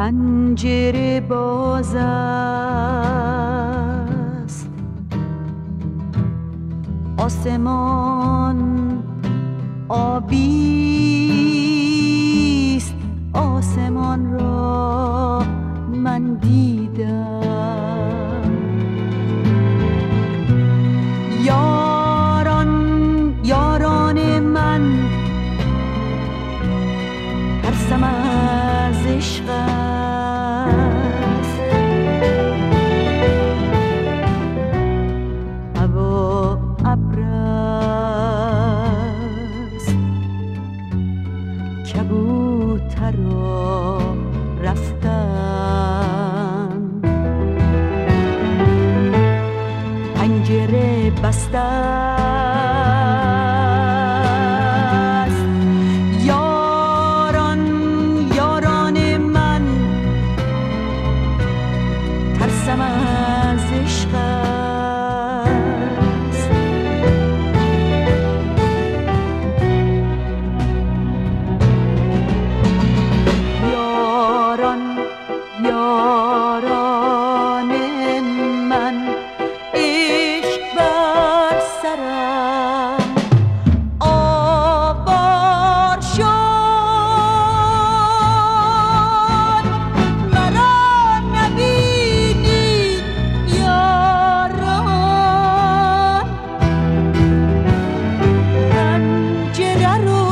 پنجره باز است، آسمان آبی است، آسمان را من دیدم. یاران من ترسم از عشق است، هوا ابر است، کبوترها رفتن، پنجره بسته است. یاران من ترسم از عشق است، یاران من عشق بر سرم آوار شد، مرا نبینی یاران، پنجره رو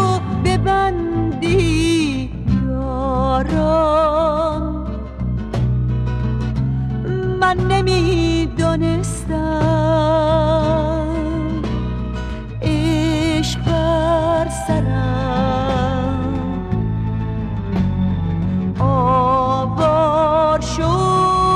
ببندی یاران. من نمیدانستم عشق بر سرم آوار شد.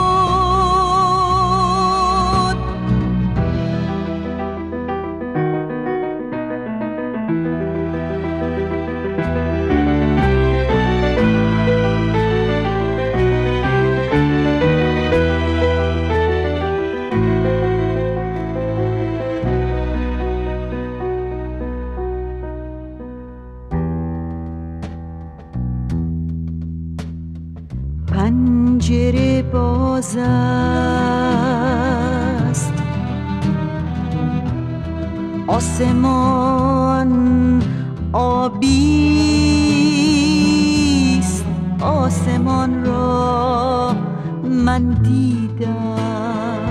پنجره باز است، آسمان آبی است، آسمان را من دیدم.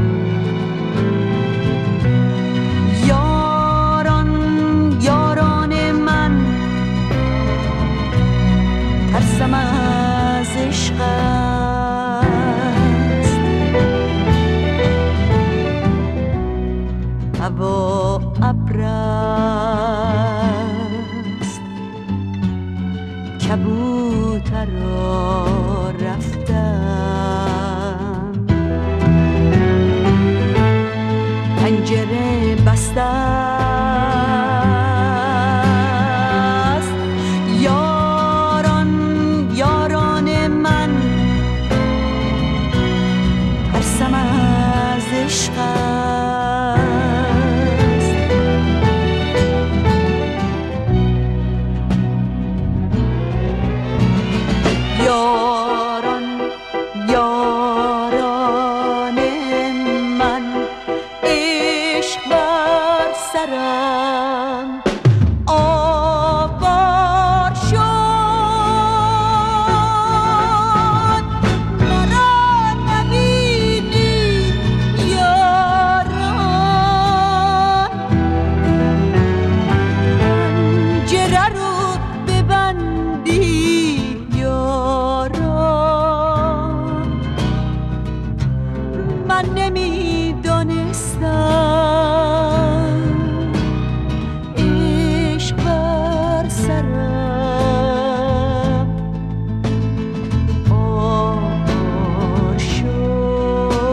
یاران من ترسم از عشق است، هوا ابر است، کبوترها رفتن، پنجره بسته است. یاران من ترسم از عشق است، یاران من عشق بر سرم آوار شد، مرا نبینی یاران، پنجره رو ببندی یاران. من نمیدانستم عشق بر سرم آوار شد.